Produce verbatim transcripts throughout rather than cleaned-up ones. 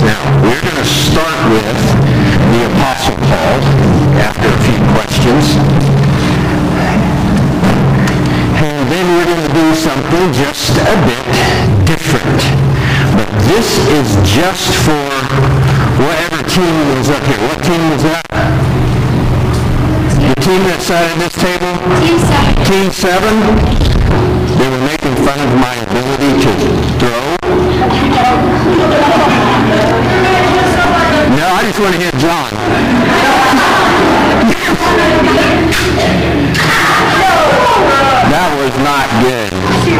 Now, we're going to start with the Apostle Paul after a few questions. And then we're going to do something just a bit different. But this is just for whatever team was up here. What team was that? The team that sat at this table? Team seven. Team seven? They were making fun of my ability to throw. No, I just want to hit John. That was not good.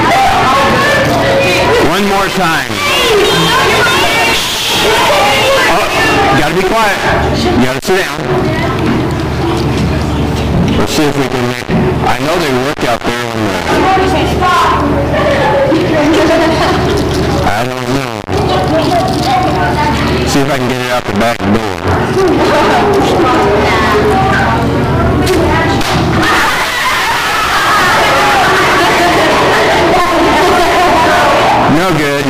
One more time. Oh, gotta be quiet. You gotta sit down. Let's see if we can make... I know they work out there on the... I don't know. See if I can get it out the back door. No good.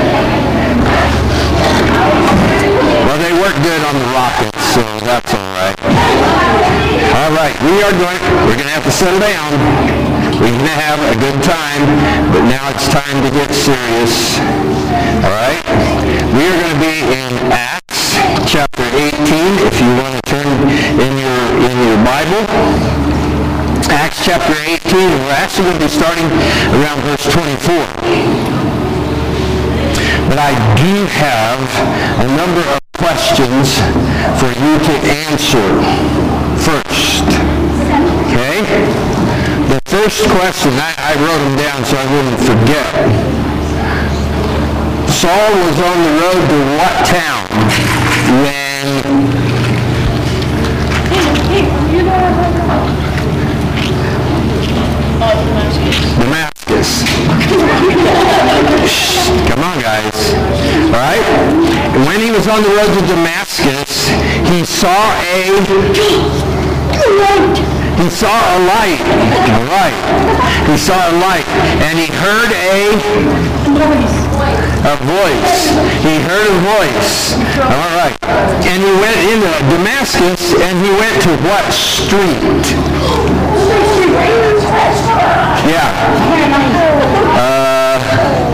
Well, they work good on the rockets, so that's all right. All right, we are going, we're going to have to settle down. We're going to have a good time, but now it's time to get serious. All right? We are going to be in Acts chapter eighteen, if you want to turn in your, in your Bible. Acts chapter eighteen, we're actually going to be starting around verse twenty-four. But I do have a number of questions for you to answer first. Okay? The first question, I, I wrote them down so I wouldn't forget. Saul was on the road to what town when Damascus. Come on, guys. All right? When he was on the road to Damascus, he saw a... He saw a light. All right. He saw a light. And he heard a... A voice. He heard a voice. All right. And he went into Damascus, and he went to what street? Yeah. Uh...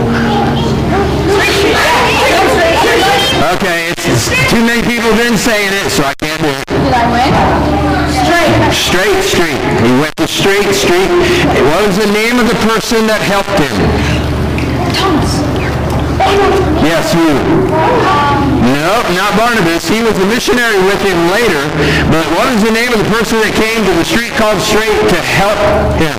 Okay, it's, it's too many people been saying it, so I can't do it. Did I win? Straight. Straight Street. He went to Straight Street. What was the name of the person that helped him? Thomas. Yes, you. No, not Barnabas. He was a missionary with him later. But what is the name of the person that came to the street called Straight to help him?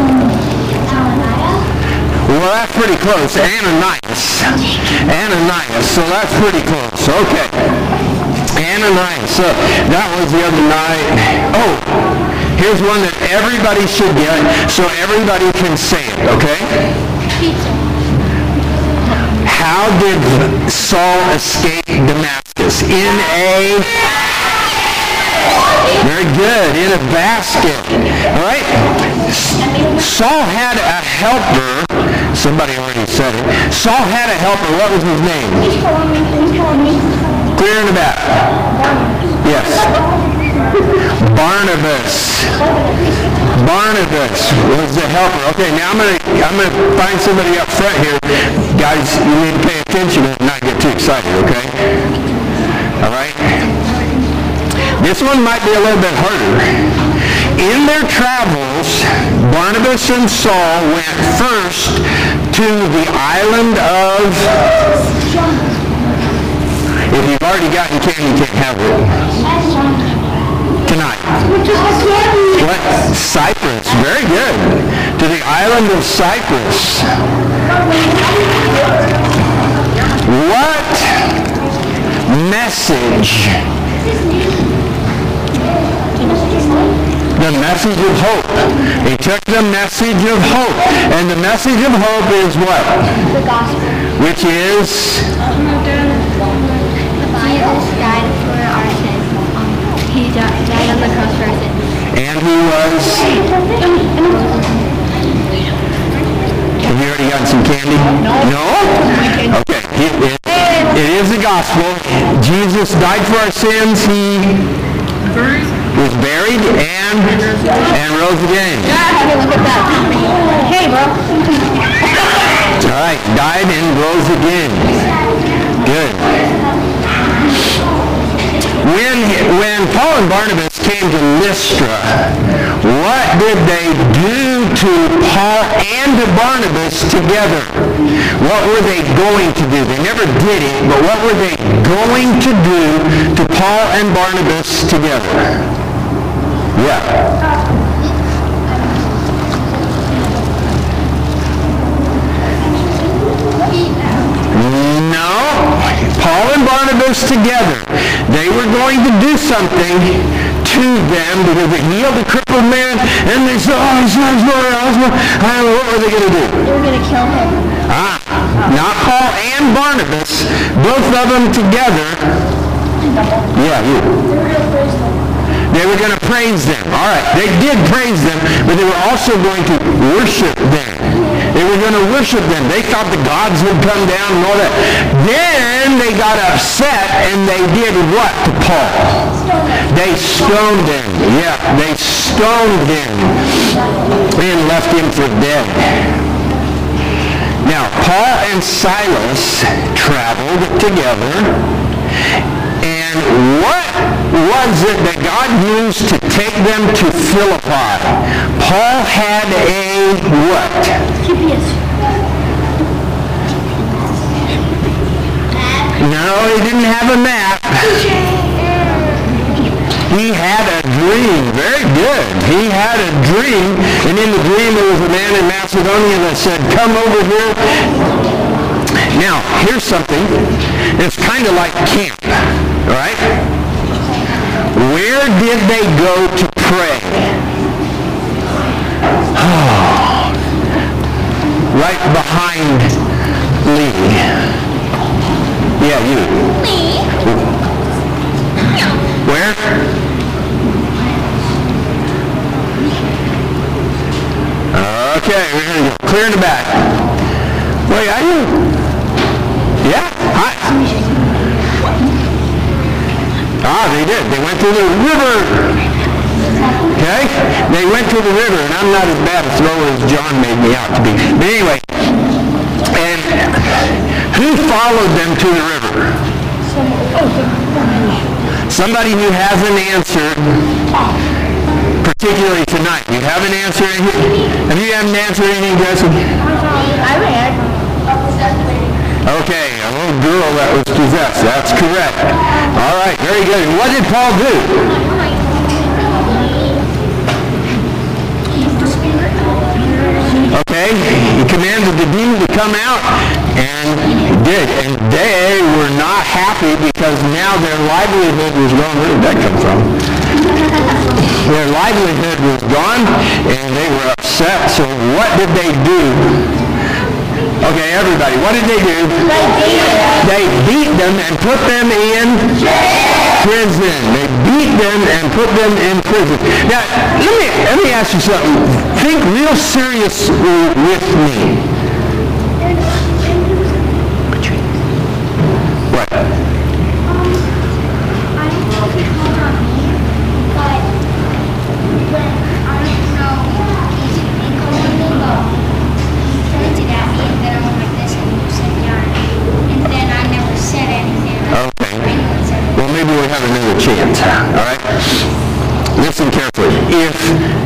Well, that's pretty close. Ananias. Ananias. So that's pretty close. Okay. Ananias. So that was the other night. Oh, here's one that everybody should get so everybody can say it, okay? How did Saul escape Damascus? In a... Very good. In a basket. All right? Saul had a helper. Somebody already said it. Saul had a helper. What was his name? Clear in the back. Yes. Barnabas. Barnabas was the helper. Okay, now I'm gonna I'm gonna find somebody up front here. Guys, you need to pay attention and not get too excited, okay? All right? This one might be a little bit harder. In their travels, Barnabas and Saul went first to the island of... If you've already gotten candy, you can't have it tonight. What? Cyprus. Very good. To the island of Cyprus. What message? The message of hope. He took the message of hope. And the message of hope is what? The gospel. Which is? Jesus died for our sins. Um, he died on the cross for our sins. And he was? Have you already gotten some candy? No? No? Okay. It, it, it is is the gospel. Jesus died for our sins. He was buried and and rose again. Hey, look at that. Hey, bro. All right, died and rose again. Good. When when Paul and Barnabas came to Lystra, what did they do to Paul and to Barnabas together? What were they going to do? They never did it, but what were they going to do to Paul and Barnabas together? Yeah. No. Paul and Barnabas together. They were going to do something to them because they healed the crippled man, and they said, oh, he's not husband. I don't know, what were they going to do? They were going to kill him. Ah, not Paul and Barnabas, both of them together. Yeah, you. They were going to praise them. All right, they did praise them, but they were also going to worship them. They were going to worship them. They thought the gods would come down and all that. Then they got upset and they did what to Paul? They stoned him. Yeah, they stoned him and left him for dead. Now, Paul and Silas traveled together, and what was it that God used to take them to Philippi? Paul had a what? G P S. No, he didn't have a map. He had a dream. Very good. He had a dream, and in the dream there was a man in Macedonia that said, come over here. Now, here's something. It's kind of like camp, all right? Where did they go to pray? Right behind Lee. Yeah, you. Me? Where? Okay, we're going to go clear in the back. Wait, are you? Yeah? Hi. Ah, they did. They went through the river. Okay? They went through the river, and I'm not as bad a thrower as John made me out to be. But anyway, and who followed them to the river? Somebody who has an answer, particularly tonight. You have an answer? Have you had an answer anything, Jesse? I read. Okay, a little girl that was possessed. That's correct. All right, very good. And what did Paul do? Okay, he commanded the demon to come out, and he did. And they were not happy because now their livelihood was gone. Where did that come from? Their livelihood was gone, and they were upset. So what did they do? Okay, everybody, what did they do? They beat them and put them in prison. They beat them and put them in prison. Now, let me let me ask you something. Think real serious with me. What? We have another chance. All right? Listen carefully. If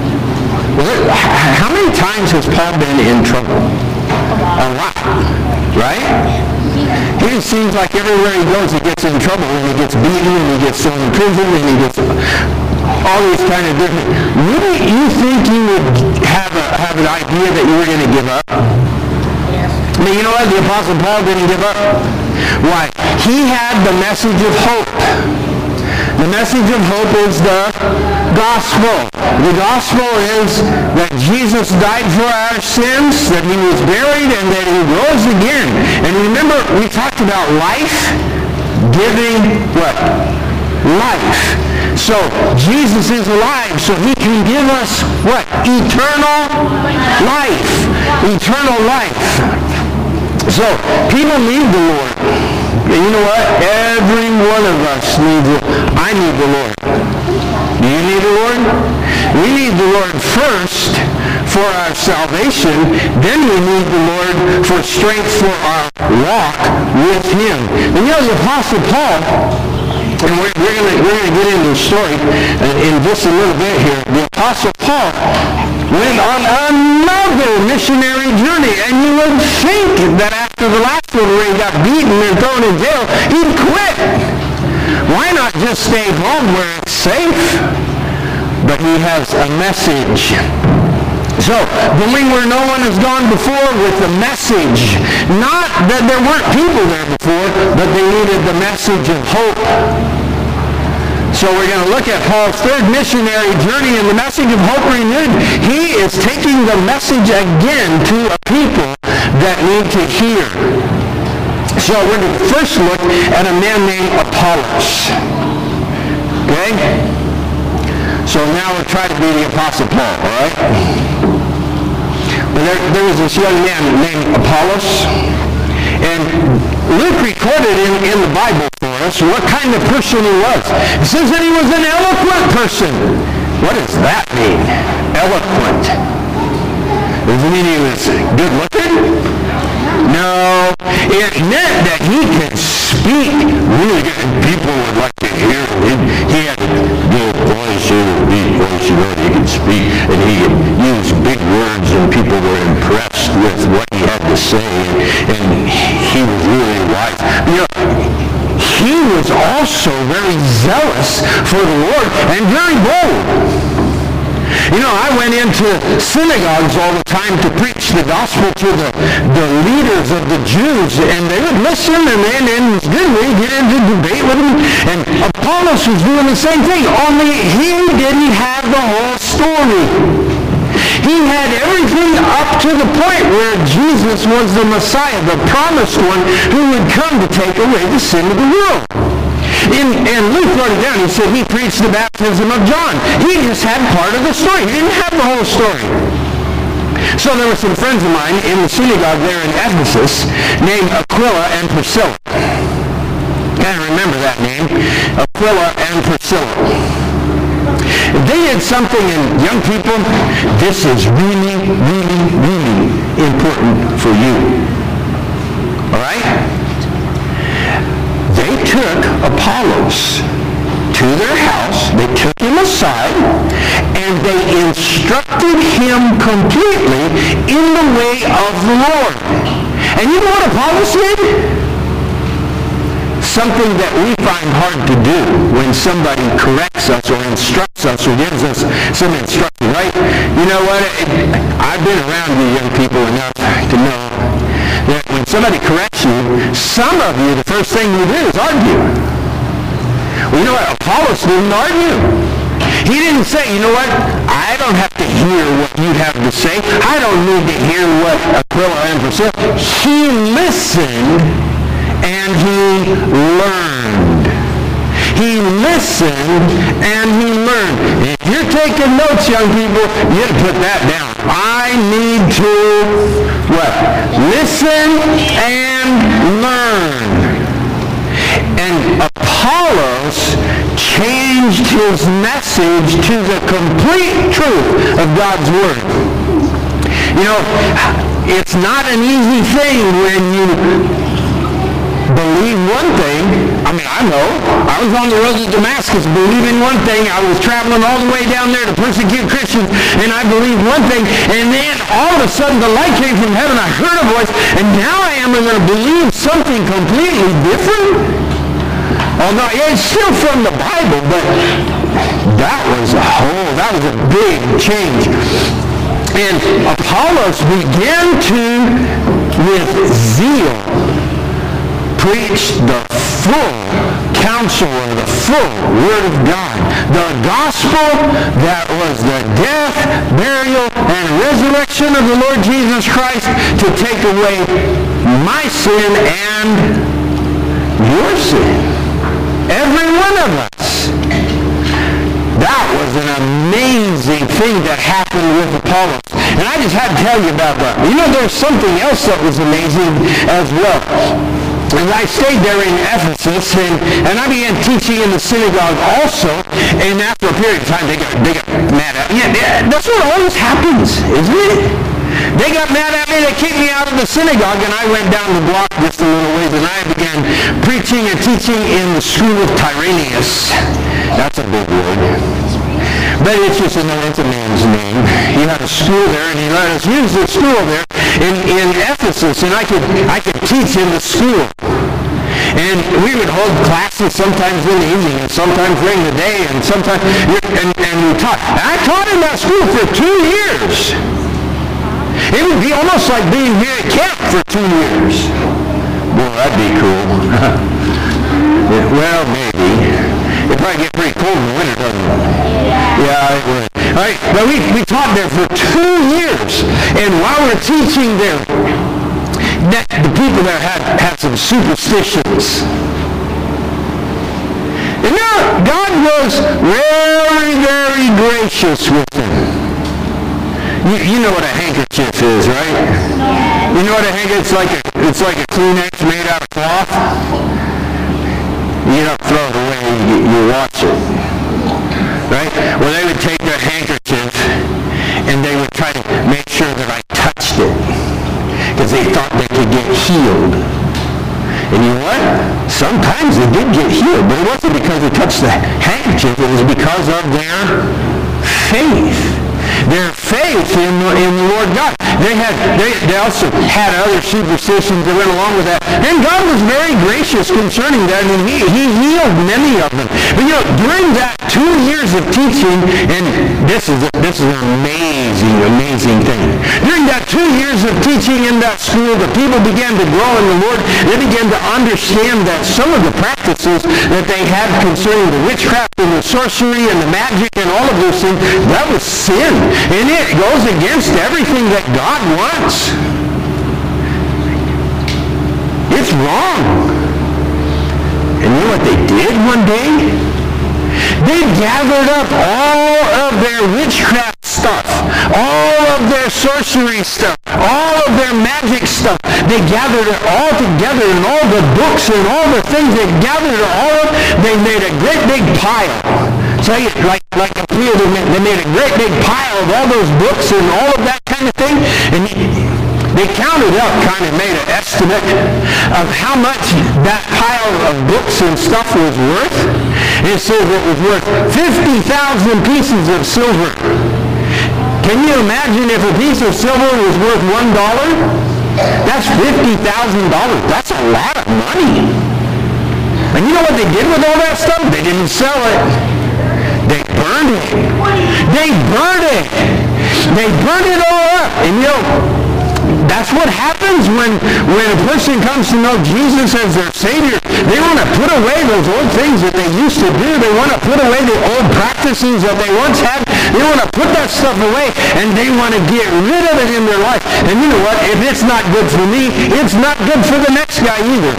how many times has Paul been in trouble? A lot. Right? It seems like everywhere he goes he gets in trouble, and he gets beaten, and he gets thrown in prison, and he gets all these kind of different. Wouldn't you think you would have a have an idea that you were going to give up? I mean, you know what? The Apostle Paul didn't give up. Why? He had the message of hope. The message of hope is the gospel. The gospel is that Jesus died for our sins, that he was buried, and that he rose again. And remember, we talked about life, giving what? Life. So, Jesus is alive, so he can give us what? Eternal life. Eternal life. So, people need the Lord. And you know what? Every one of us needs it. I need the Lord. Do you need the Lord? We need the Lord first for our salvation. Then we need the Lord for strength for our walk with Him. And you know, the Apostle Paul, and we're, we're going we're gonna get into the story in just a little bit here. The Apostle Paul went on another missionary journey. And you would think that after the last one where he got beaten and thrown in jail, he'd quit. Why not just stay home where it's safe? But he has a message. So, going where no one has gone before with the message. Not that there weren't people there before, but they needed the message of hope. So we're going to look at Paul's third missionary journey and the message of hope renewed. He is taking the message again to a people that need to hear. So we're going to first look at a man named Apollos. Okay? So now we'll try to be the Apostle Paul, all right? But there, there was this young man named Apollos, and Luke recorded in, in the Bible for us what kind of person he was. It says that he was an eloquent person. What does that mean? Eloquent. Does it mean he was good looking? No. It meant that he could speak really good. People would like to hear him. He had a good voice, a deep voice, you know, he could speak, and he could use big words, and people were impressed with what he had to say, and, and he was really wise. You know, he was also very zealous for the Lord and very bold. You know, I went into synagogues all the time to preach the gospel to the, the leaders of the Jews, and they would listen, and then it was good. We'd get into debate with them, and Apollos was doing the same thing, only he didn't have the whole story. He had everything up to the point where Jesus was the Messiah, the promised one, who would come to take away the sin of the world. In, and Luke wrote it down. He said he preached the baptism of John. He just had part of the story. He didn't have the whole story. So there were some friends of mine in the synagogue there in Ephesus named Aquila and Priscilla. I remember that name, Aquila and Priscilla. They did something, and young people, this is really, really, really important for you. All right? They took Apollos to their house, they took him aside, and they instructed him completely in the way of the Lord. And you know what Apollos did? Something that we find hard to do when somebody corrects us or instructs us or gives us some instruction, right? You know what? I've been around you young people enough to know that when somebody corrects you, some of you, the first thing you do is argue. Well, you know what? Apollos didn't argue. He didn't say, you know what? I don't have to hear what you have to say. I don't need to hear what Aquila and Priscilla. He listened and he learned. He listened and he learned. If you're taking notes, young people, you have to put that down. I need to, what? Listen and learn. And Apollos changed his message to the complete truth of God's Word. You know, it's not an easy thing when you believe one thing. I mean, I know. I was on the road to Damascus believing one thing. I was traveling all the way down there to persecute Christians, and I believed one thing. And then all of a sudden the light came from heaven. I heard a voice, and now I am going to believe something completely different. Although it's still from the Bible, but that was a whole, that was a big change. And Apollos began to, with zeal, preach the full counsel of the full Word of God. The gospel that was the death, burial, and resurrection of the Lord Jesus Christ to take away my sin and your sin. Every one of us. That was an amazing thing that happened with Apollos. And I just had to tell you about that. You know, there's something else that was amazing as well. And I stayed there in Ephesus, and, and I began teaching in the synagogue also. And after a period of time, they got, they got mad at me. Yeah, that's what always happens, isn't it? They got mad at me. They kicked me out of the synagogue, and I went down the block just a little ways, and I began preaching and teaching in the school of Tyrannus. That's a big word. But it's just an it's a man's name. He had a school there, and he let us use the school there in, in Ephesus, and I could I could teach in the school. And we would hold classes sometimes in the evening, and sometimes during the day, and sometimes and, and we taught. And I taught in that school for two years. It would be almost like being here at camp for two years. Boy, that'd be cool. Well, maybe. It'd probably get pretty cold in the winter, doesn't it? Yeah, it would. All right, but we, we taught there for two years. And while we're teaching there, that, the people there had, had some superstitions. And now, God was very, very gracious with them. You, you know what a handkerchief is, right? You know what a handkerchief is? It's like a, it's like a Kleenex made out of cloth. You don't throw it away, you, you wash it. Right? Well, they would take their handkerchief and they would try to make sure that I touched it because they thought they could get healed. And you know what? Sometimes they did get healed, but it wasn't because they touched the handkerchief. It was because of their faith. Their faith in, in the Lord God. They had they, they also had other superstitions that went along with that. And God was very gracious concerning that, and he, he healed many of them. But you know, during that two years of teaching, and this is a, this is an amazing, amazing thing. During that two years of teaching in that school, the people began to grow in the Lord. They began to understand that some of the practices that they had concerning the witchcraft and the sorcery and the magic and all of those things, that was sin. And it goes against everything that God wants. It's wrong. And you know what they did one day? They gathered up all of their witchcraft stuff, all of their sorcery stuff, all of their magic stuff. They gathered it all together, and all the books and all the things they gathered it all up. They made a great big pile. Say it like like a field. They made a great big pile of all those books and all of that kind of thing, and they counted up, kind of made an estimate of how much that pile of books and stuff was worth. And it said it was worth fifty thousand pieces of silver. Can you imagine if a piece of silver was worth one dollar? That's fifty thousand dollars. That's a lot of money. And you know what they did with all that stuff? They didn't sell it. They burned it. They burned it. They burned it all up. And you know, that's what happens when, when a person comes to know Jesus as their Savior. They want to put away those old things that they used to do. They want to put away the old practices that they once had. They want to put that stuff away, and they want to get rid of it in their life. And you know what? If it's not good for me, it's not good for the next guy either.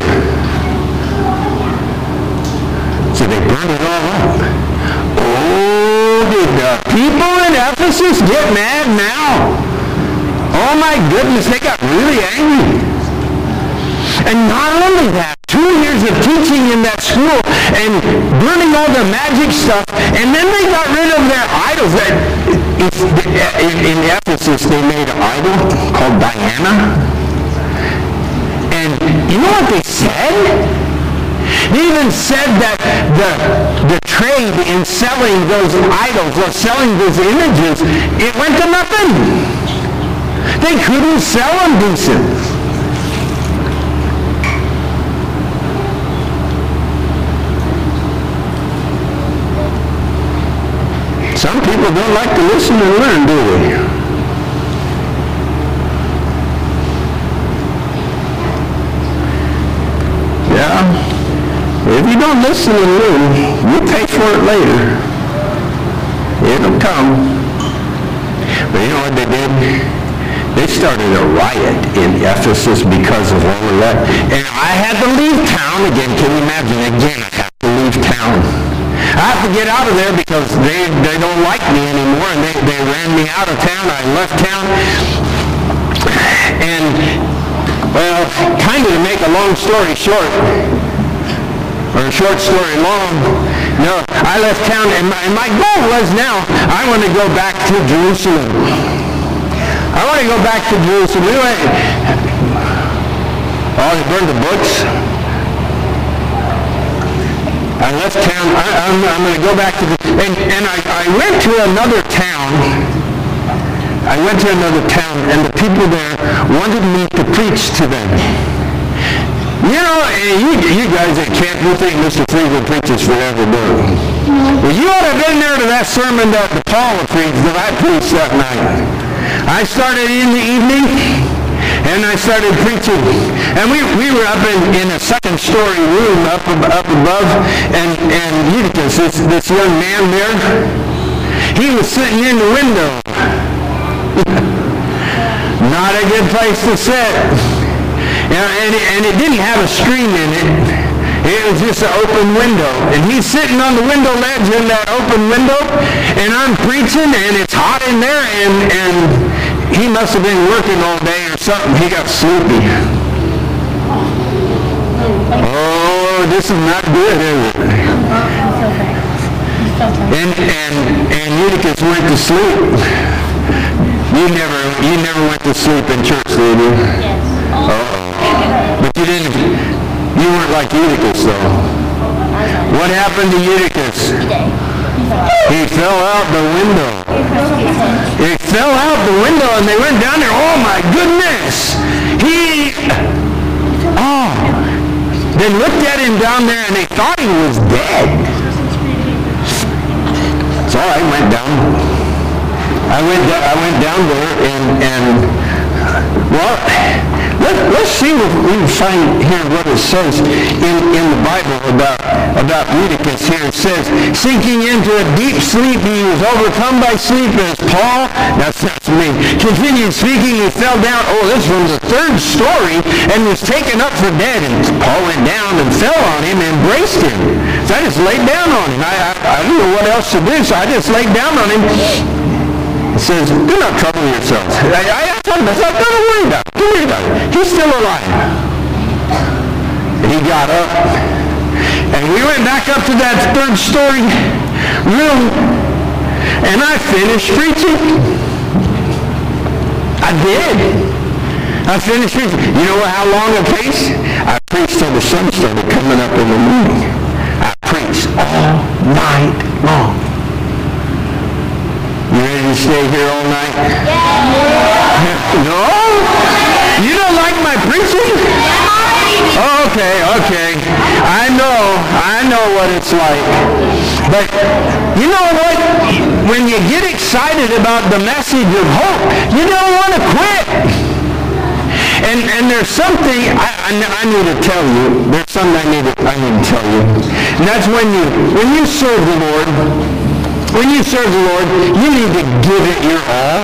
So they burned it all up. Oh, did the people in Ephesus get mad now? Oh my goodness, they got really angry. And not only that, two years of teaching in that school and burning all the magic stuff, and then they got rid of their idols. In, in Ephesus, they made an idol called Diana. And you know what they said? They even said that the, the trade in selling those idols or selling those images, it went to nothing. They couldn't sell them decent. Some people don't like to listen and learn, do they? Yeah. If you don't listen and learn, you pay for it later. It'll come. But you know what they did? They started a riot in Ephesus because of all of that. And I had to leave town again. Can you imagine? Again, I have to leave town. I have to get out of there because they, they don't like me anymore, and they, they ran me out of town. I left town. And Well, kind of to make a long story short, or a short story long, no, I left town, and my, and my goal was now, I want to go back to Jerusalem. I want to go back to Jerusalem. We went, oh, they burned the books. I left town. I, I'm, I'm going to go back to the, and, and I, I went to another town. I went to another town, and the people there wanted me to preach to them. You know, you, you guys at camp, you think Mister Friedland preaches forever, don't you? Well, you ought to have been there to that sermon that Paul preached, that I preached that night. I started in the evening, and I started preaching. And we, we were up in, in a second story room up, up above, and, and Eutychus, this, this young man there, he was sitting in the window. Not a good place to sit. And, and, it, and it didn't have a screen in it. It was just an open window. And he's sitting on the window ledge in that open window, and I'm preaching, and it's hot in there, and, and he must have been working all day or something. He got sleepy. Oh, this is not good, is it? And, and, and Eutychus went to sleep. You never, you never went to sleep in church, did you? Yes. Uh-oh. But you didn't, you weren't like Eutychus, though. What happened to Eutychus? He fell out the window. He fell out the window, and they went down there. Oh, my goodness! He, oh, they looked at him down there, and they thought he was dead. So I went down. I went, I went down there, and, and well, let, let's see what we can find here, what it says in, in the Bible about, about Eutychus here. It says, sinking into a deep sleep, he was overcome by sleep as Paul, that's, that's me, continued speaking, he fell down, oh, this was the third story, and was taken up for dead. And Paul went down and fell on him and embraced him. So I just laid down on him. I, I, I didn't know what else to do, so I just laid down on him. It says, do not trouble yourselves. I, I told him, I said, don't worry about it. Don't worry about it. He's still alive. And he got up. And we went back up to that third story room. And I finished preaching. I did. I finished preaching. You know how long I preached? I preached till the sun started coming up in the morning. I preached all night long. You ready to stay here all night? Yeah. No? You don't like my preaching? Oh, okay, okay. I know, I know what it's like. But you know what? When you get excited about the message of hope, you don't want to quit. And and there's something I, I, I need to tell you. There's something I need to I need to tell you. And that's when you when you serve the Lord. When you serve the Lord, you need to give it your all.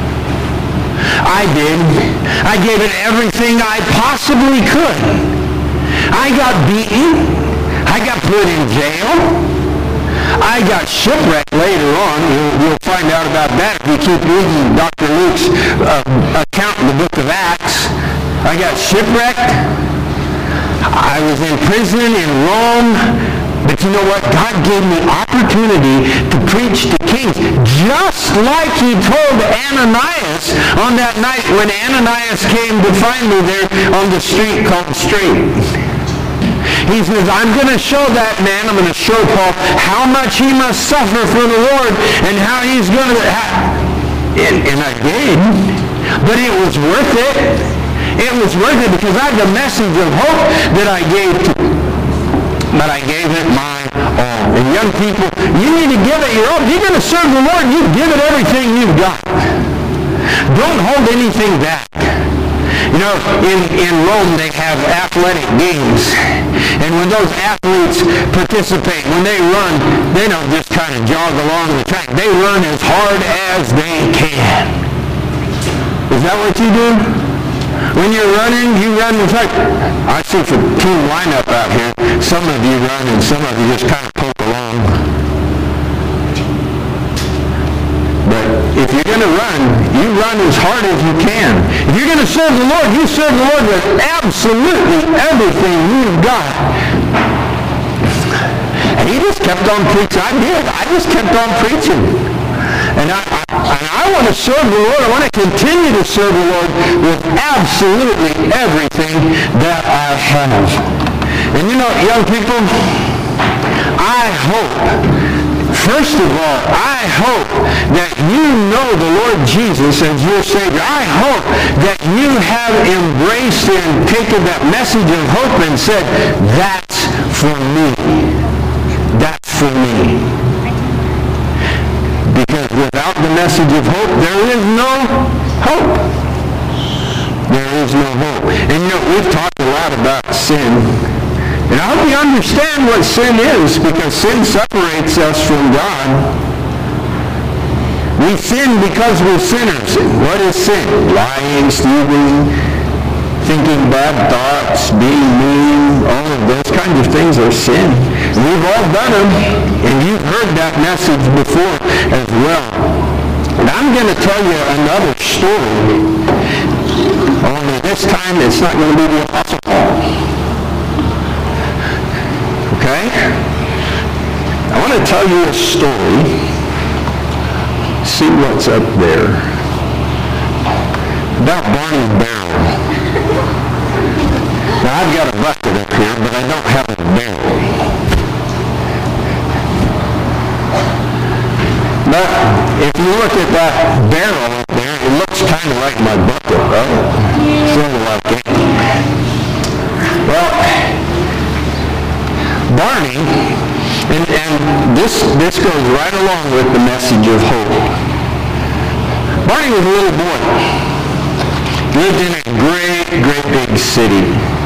I did. I gave it everything I possibly could. I got beaten. I got put in jail. I got shipwrecked later on. You'll, you'll find out about that if you keep reading Doctor Luke's uh, account in the book of Acts. I got shipwrecked. I was in prison in Rome. But you know what? God gave me opportunity to preach to kings, just like he told Ananias on that night when Ananias came to find me there on the street called Straight. He says, I'm going to show that man, I'm going to show Paul how much he must suffer for the Lord and how he's going to... And, and I did. But it was worth it. It was worth it because I had the message of hope that I gave to But I gave it my all. And young people, you need to give it your all. If you're going to serve the Lord, you give it everything you've got. Don't hold anything back. You know, in, in Rome they have athletic games. And when those athletes participate, when they run, they don't just kind of jog along the track. They run as hard as they can. Is that what you do? When you're running, you run the track. I see the team lineup out here. Some of you run and some of you just kind of poke along. But if you're going to run, you run as hard as you can. If you're going to to serve the Lord, you serve the Lord with absolutely everything you've got. And he just kept on preaching. I did. I just kept on preaching. And I, I, and I want to serve the Lord. I want to continue to serve the Lord with absolutely everything that I have. And you know, young people, I hope, first of all, I hope that you know the Lord Jesus as your Savior. I hope that you have embraced and taken that message of hope and said, that's for me. That's for me. Because without the message of hope, there is no hope. There is no hope. And you know, we've talked a lot about sin. And I hope you understand what sin is, because sin separates us from God. We sin because we're sinners. What is sin? Lying, stealing, thinking bad thoughts, being mean, all of those kinds of things are sin. We've all done them, and you've heard that message before as well. And I'm going to tell you another story, only this time it's not going to be the Apostle Paul. Okay? I want to tell you a story. See what's up there. About Barney Barrel. Now, I've got a bucket up here, but I don't have a barrel. But if you look at that barrel up there, it looks kind of like my bucket, right? Sort of like it. Well, Barney, and, and this, this goes right along with the message of hope. Barney was a little boy. Lived in a great, great big city.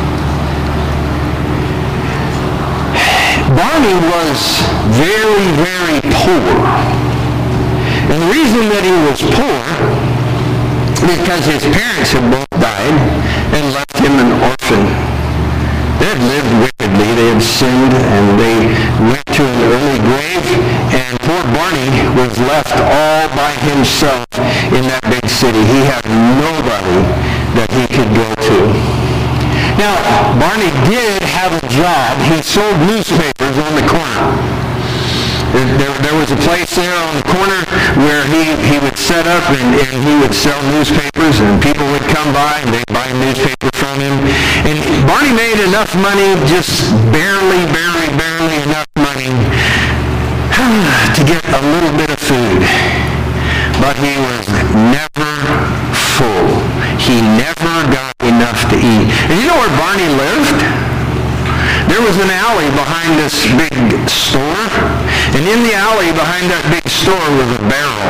Barney was very, very poor. And the reason that he was poor is because his parents had both died and left him an orphan. They had lived wickedly. They had sinned, and they went to an early grave, and poor Barney was left all by himself in that big city. He had nobody that he could go to. Now, Barney did have a job. He sold newspapers on the corner. There, there was a place there on the corner where he, he would set up and, and he would sell newspapers, and people would come by and they'd buy a newspaper from him. And Barney made enough money, just barely, barely, barely enough money to get a little bit of food. But he was never full. He never got enough to eat. And you know where Barney lived? There was an alley behind this big store, and in the alley behind that big store was a barrel.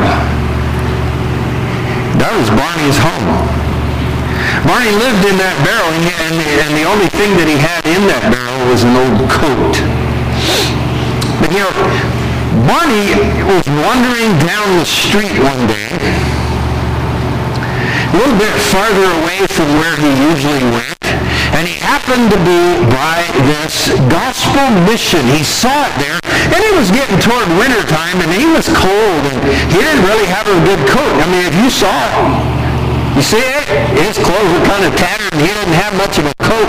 That was Barney's home. Barney lived in that barrel, and, and, and the only thing that he had in that barrel was an old coat. But you know, Barney was wandering down the street one day, a little bit farther away from where he usually went, and he happened to be by this gospel mission. He saw it there, and it was getting toward wintertime, and he was cold, and he didn't really have a good coat. I mean, if you saw it, you see it? His clothes were kind of tattered, and he didn't have much of a coat.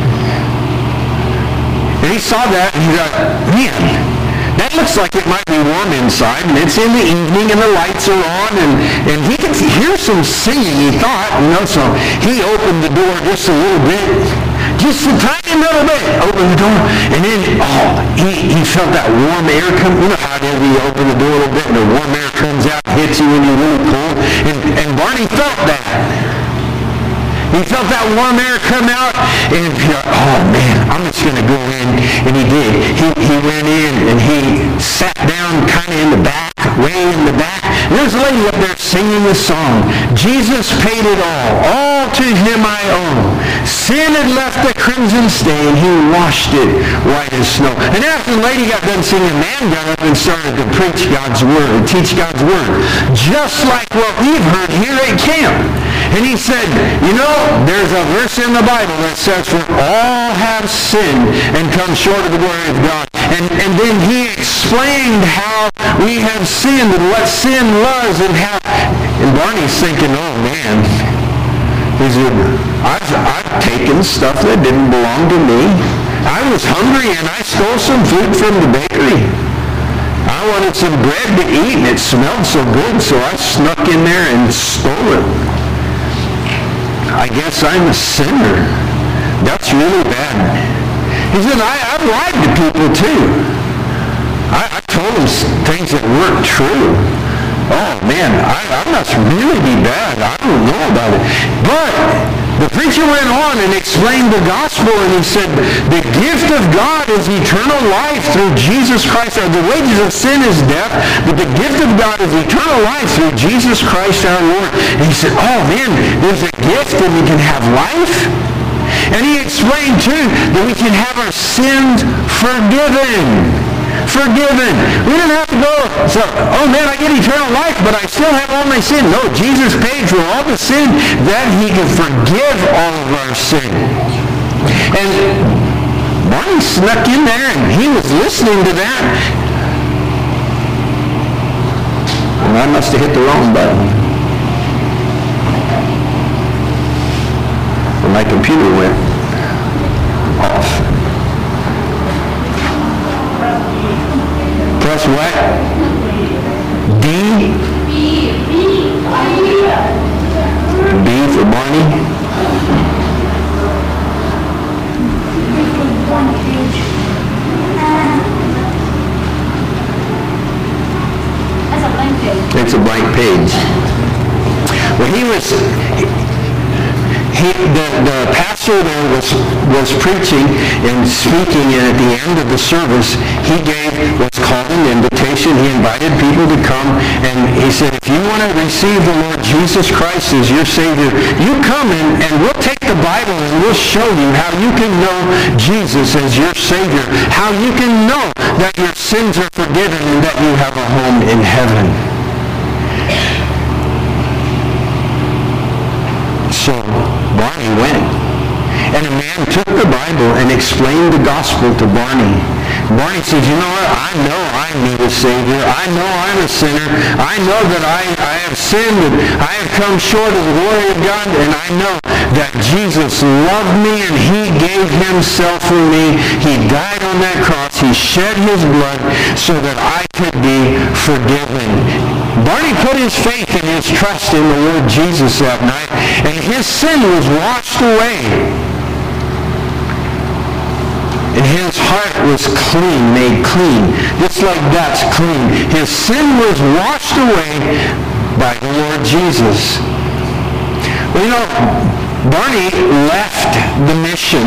And he saw that, and he thought, man, that looks like it might be warm inside, and it's in the evening, and the lights are on, and, and he could hear some singing, he thought, you know, so he opened the door just a little bit, just a tiny little bit, opened the door, and then, oh, he, he felt that warm air come, you know how it is when you open the door a little bit, and the warm air comes out, hits you when you're really cold, and, and Barney felt that. He felt that warm air come out, and he thought, oh man, I'm just going to go in. And he did. He, he went in, and he sat down kind of in the back, way in the back. And there's a lady up there singing the song, Jesus paid it all, all to him I owe. Sin had left a crimson stain, he washed it white as snow. And after the lady got done singing, a man got up and started to preach God's word, teach God's word, just like what we've heard here at camp. And he said, you know, there's a verse in the Bible that says, for all have sinned and come short of the glory of God. And, and then he explained how we have sinned and what sin was, and how, and Barney's thinking, oh man, He said, I've, I've taken stuff that didn't belong to me. I was hungry and I stole some food from the bakery. I wanted some bread to eat and it smelled so good, so I snuck in there and stole it. I guess I'm a sinner. That's really bad. He said, I, I've lied to people too. I, I told them things that weren't true. Oh man, I, I must really be bad. I don't know about it. But the preacher went on and explained the gospel, and he said, the gift of God is eternal life through Jesus Christ. Or the wages of sin is death, but the gift of God is eternal life through Jesus Christ our Lord. And he said, oh man, there's a gift and we can have life. And he explained too that we can have our sins forgiven. Forgiven. We don't have to go, so, oh man, I get eternal life, but I still have all my sin. No, Jesus paid for all the sin that he can forgive all of our sin. And Barney snuck in there and he was listening to that. And I must have hit the wrong button. And my computer went off. Press what? D? B for Barney? That's a blank page. It's a blank page. Well, he was... He, the, the pastor there was, was preaching and speaking, and at the end of the service, he gave what's called an invitation. He invited people to come, and he said, if you want to receive the Lord Jesus Christ as your Savior, you come in, and we'll take the Bible and we'll show you how you can know Jesus as your Savior, how you can know that your sins are forgiven and that you have a home in heaven. So Barney went, and a man took the Bible and explained the gospel to Barney. Barney said, you know what, I know I need a Savior. I know I'm a sinner. I know that I, I have sinned and I have come short of the glory of God, and I know that Jesus loved me and he gave himself for me. He died on that cross. He shed his blood so that I could be forgiven. Barney put his faith and his trust in the Lord Jesus that night, and his sin was washed away. And his heart was clean, made clean, just like that's clean. His sin was washed away by the Lord Jesus. Well, you know, Barney left the mission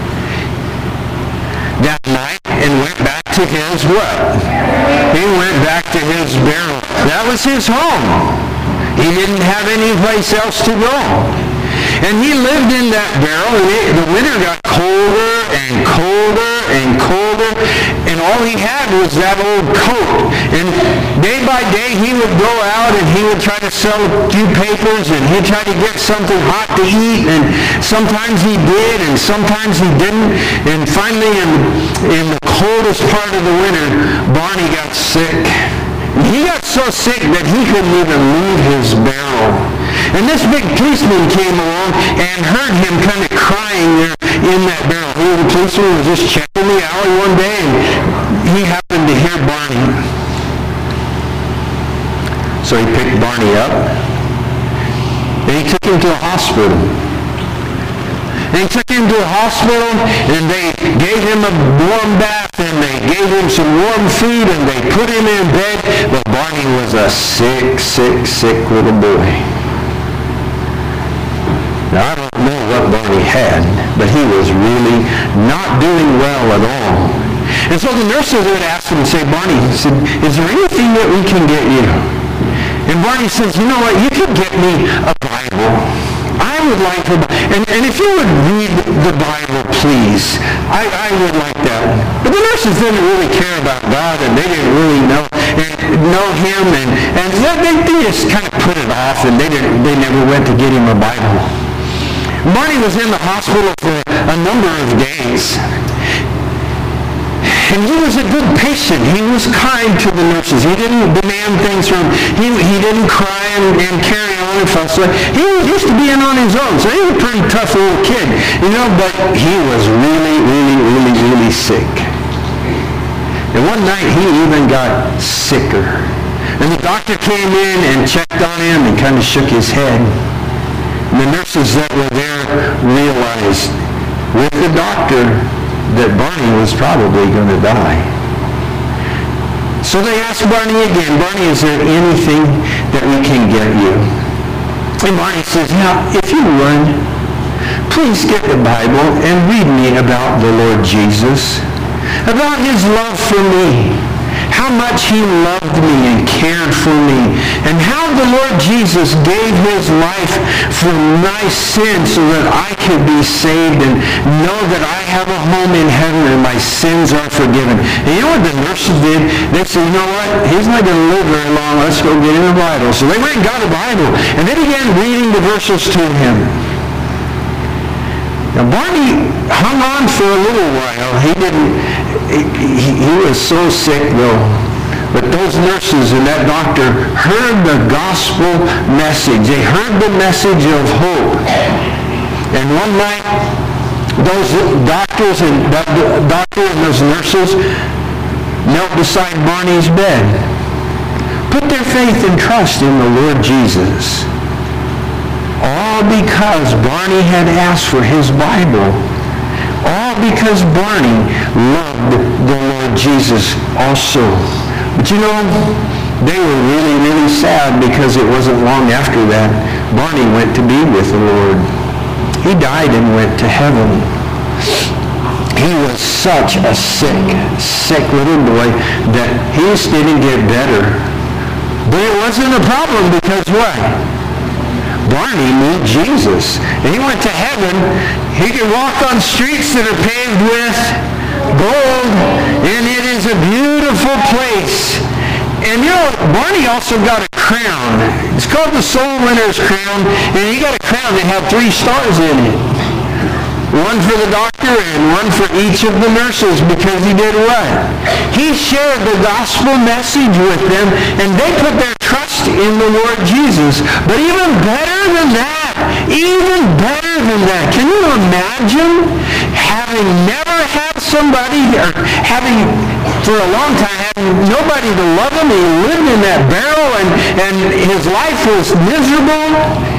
that night and went back to his what? He went back to his barrel. That was his home. He didn't have any place else to go. And he lived in that barrel, and it, the winter got colder and colder and colder, and all he had was that old coat. And day by day he would go out and he would try to sell a few papers, and he'd try to get something hot to eat, and sometimes he did and sometimes he didn't. And finally, in, in the coldest part of the winter, Barney got sick. He got so sick that he couldn't even leave his barrel. And this big policeman came along and heard him kind of crying there in that barrel. He, the policeman was just checking the alley one day, and he happened to hear Barney. So he picked Barney up, and he took him to a hospital. And he took him to a hospital, and they gave him a warm bath, and they gave him some warm food, and they put him in bed. But Barney was a sick, sick, sick little boy. Now, I don't know what Barney had, but he was really not doing well at all. And so the nurses would ask him and say, Barney, he said, is there anything that we can get you? And Barney says, you know what, you could get me a Bible. I would like to, and, and if you would read the Bible, please, I, I would like that. But the nurses didn't really care about God, and they didn't really know and know him, and, and they, they just kind of put it off, and they didn't, they never went to get him a Bible. Barney was in the hospital for a number of days. And he was a good patient. He was kind to the nurses. He didn't demand things from them. He, he didn't cry and, and carry on. around and fuss away. He was used to being on his own, so he was a pretty tough little kid, you know, but he was really, really, really, really sick. And one night he even got sicker. And the doctor came in and checked on him and kind of shook his head. And the nurses that were there realized with the doctor that Barney was probably going to die. So they asked Barney again, Barney, is there anything that we can get you? And Barney says, now, if you would, please get the Bible and read me about the Lord Jesus, about his love for me, how much he loved me and cared for me, and how the Lord Jesus gave his life for my sins so that I could be saved and know that I have a home in heaven and my sins are forgiven. And you know what the nurses did? They said, you know what? He's not going to live very long. Let's go get him a Bible. So they went and got a Bible, and they began reading the verses to him. Now, Barney hung on for a little while. He didn't, he, he was so sick, though. But those nurses and that doctor heard the gospel message. They heard the message of hope. And one night, those doctors and that doctor and those nurses knelt beside Barney's bed, put their faith and trust in the Lord Jesus. All because Barney had asked for his Bible. All because Barney loved the Lord Jesus also. But you know, they were really, really sad because it wasn't long after that Barney went to be with the Lord. He died and went to heaven. He was such a sick, sick little boy that he just didn't get better. But it wasn't a problem because what? Barney knew Jesus. And he went to heaven. He could walk on streets that are paved with gold. And it is a beautiful place. And you know, Barney also got a crown. It's called the Soul Winner's Crown. And he got a crown that had three stars in it. One for the doctor and one for each of the nurses, because he did what? He shared the gospel message with them, and they put their trust in the Lord Jesus. But even better than that, even better than that, can you imagine having never had somebody, or having for a long time, having nobody to love him, he lived in that barrel, and, and his life was miserable?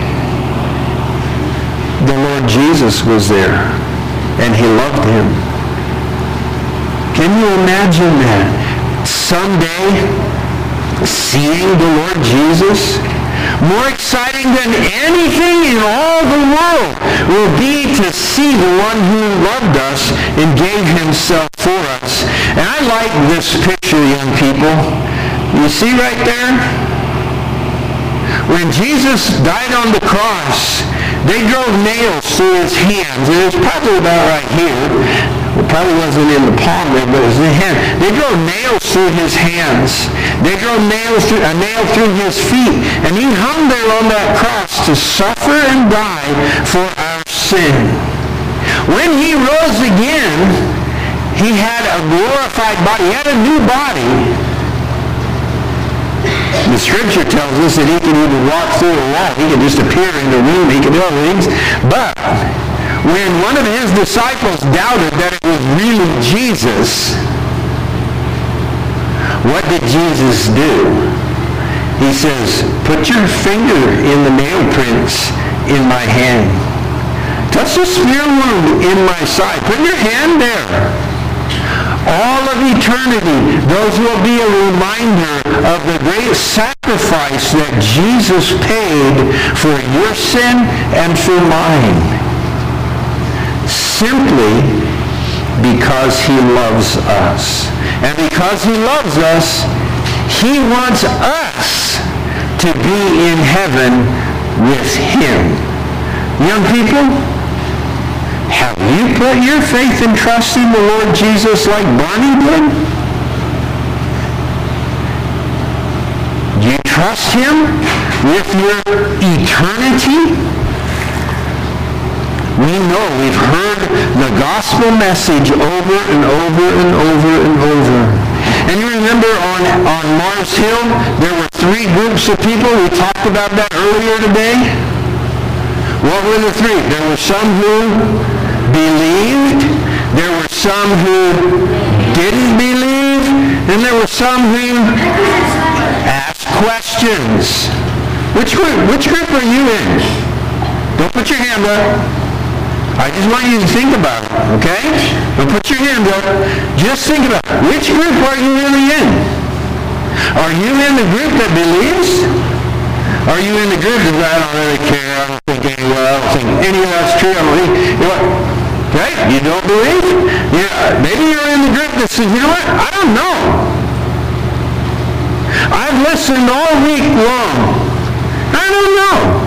The Lord Jesus was there, and he loved him. Can you imagine that? Someday, seeing the Lord Jesus, more exciting than anything in all the world will be to see the one who loved us and gave himself for us. And I like this picture, young people. You see right there? When Jesus died on the cross, they drove nails through his hands. It was probably about right here. It probably wasn't in the palm there, but it was in the hand. They drove nails through his hands. They drove nails through, a nail through his feet. And he hung there on that cross to suffer and die for our sin. When he rose again, he had a glorified body. He had a new body. The scripture tells us that he could even walk through a wall. He could just appear in the room. He could do all things. But when one of his disciples doubted that it was really Jesus, what did Jesus do? He says, put your finger in the nail prints in my hand. Touch the spear wound in my side. Put your hand there. All of eternity, those will be a reminder of the great sacrifice that Jesus paid for your sin and for mine. Simply because he loves us. And because he loves us, he wants us to be in heaven with him. Young people, have you put your faith and trust in the Lord Jesus like Barney did? Do you trust him with your eternity? We know we've heard the gospel message over and over and over and over. And you remember on, on Mars Hill, there were three groups of people. We talked about that earlier today. What were the three? There were some who believed. There were some who didn't believe. And there were some who asked questions. Which group, which group are you in? Don't put your hand up. I just want you to think about it, okay? Don't put your hand up. Just think about it. Which group are you really in? Are you in the group that believes? Are you in the group that I don't really care, I don't think any well, I don't think any of that's true, I don't think, you know what? Okay? You don't believe? Yeah, maybe you're in the group that says, you know what? I don't know. I've listened all week long. I don't know.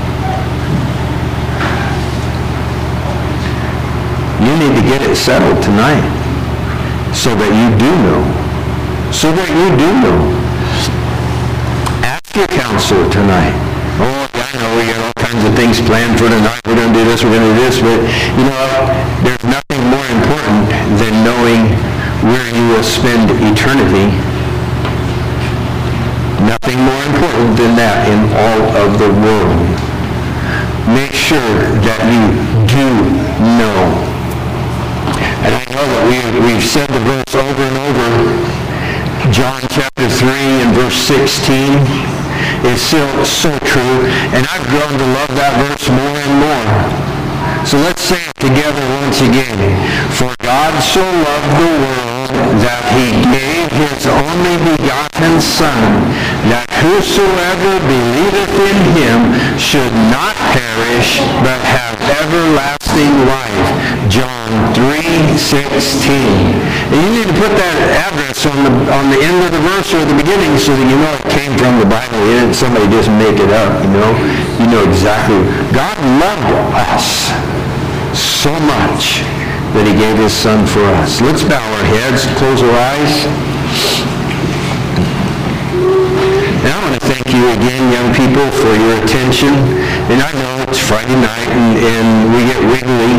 You need to get it settled tonight so that you do know. So that you do know. Ask your counselor tonight. Oh, I know we got all kinds of things planned for tonight. We're going to do this, we're going to do this. But, you know, there's nothing more important than knowing where you will spend eternity. Nothing more important than that in all of the world. Make sure that you do know. And I know that we've, we've said the verse over and over. John chapter three and verse sixteen is still so true. And I've grown to love that verse more and more. So let's say it together once again. For God so loved the world that he gave his only begotten Son, that whosoever believeth in him should not perish, but have everlasting life. John three sixteen. And you need to put that address on the on the end of the verse or the beginning so that you know it came from the Bible. You didn't somebody just make it up, you know. You know exactly. God loved us so much that he gave his Son for us. Let's bow our heads, close our eyes. And I want to thank you again, young people, for your attention. And I know it's Friday night and, and we get wiggly.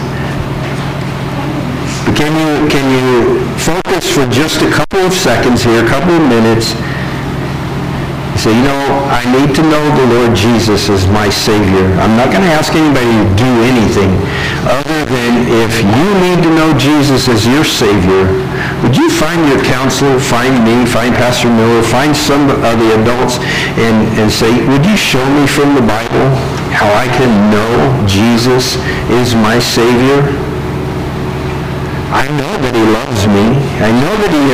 But can you, can you focus for just a couple of seconds here, a couple of minutes? Say, you know, I need to know the Lord Jesus as my Savior. I'm not going to ask anybody to do anything other than if you need to know Jesus as your Savior, would you find your counselor, find me, find Pastor Miller, find some of the adults and, and say, would you show me from the Bible how I can know Jesus is my Savior? I know that he loves me. I know that he